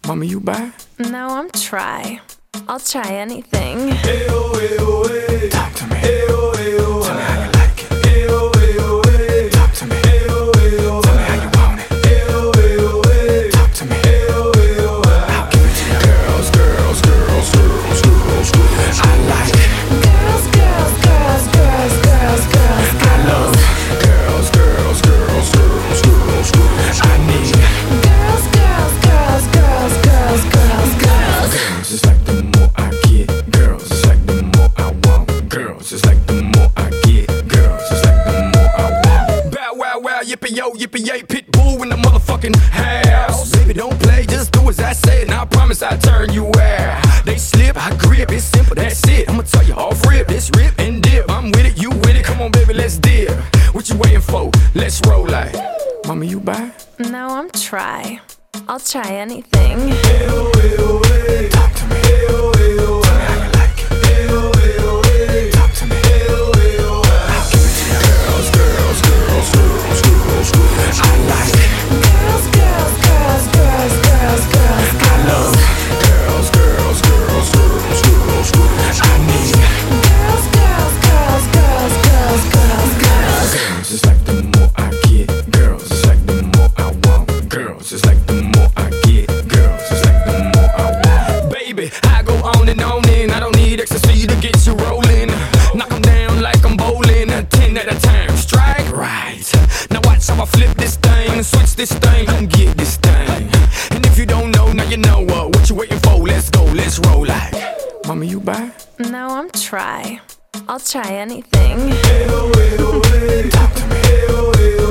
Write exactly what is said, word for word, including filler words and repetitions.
Mama, you buy? No, I'm try. I'll try anything. Ayo, ayo, ay. Talk to me. Ayo, ayo, tell me how you like it. Ayo, ayo, ay. Talk to me. Ayo, ayo, tell me how you want it. Ayo, ayo, ay. Talk to me. Ayo, ayo, I'll give it to you. Girls, girls, girls, girls, girls, girls. I like Girls, girls, girls, girls, girls, girls, I love girls, girls, girls, girls, girls, girls. I need girls, girls, girls, girls, girls, girls, girls. girls. It's like the more I get, girls. It's like the more I want. Girls, it's like the more I get, girls. It's like the more I want. Bow wow wow, yippee yo, yippee yay, pit bull in the motherfucking house. Baby, don't play, just do as I say, and I promise I'll turn you out. They slip, I grip, it's simple, that's it. I'ma tell you off rip, this rip and dip. I'm with it, you with it, come on baby, let's dip. What you waiting for? Let's roll like. Mama, you buy? No, I'm try. I'll try anything. Ayo, ayo, ay. Talk to me. Ayo, ayo, tell me how you like it. Ayo, ayo, ay. Talk to me. Ayo, ayo, I'll give it to you. Girls, girls, girls, girls, girls, girls. I like Girls, girls, girls, girls, girls, girls, I love girls, girls, girls, girls, girls, girls. I need girls, girls, girls, girls, girls, girls, girls. girls. It's like the more I get, girls. It's like the more I want. Girls, it's like the more I get, girls. It's like the more I want. Baby, I go on and on and I don't need ecstasy to get you rolling. Knock 'em down like I'm bowling. Ten at a time, strike right. Now watch how I flip this thing, switch this thing, come get this thing. And if you don't know, now you know uh, what you waiting for. Let's go, let's roll like. Mama, you buy? No, I'm try. I'll try anything. Ayo, ayo, ay. Talk to me. Ayo, ayo,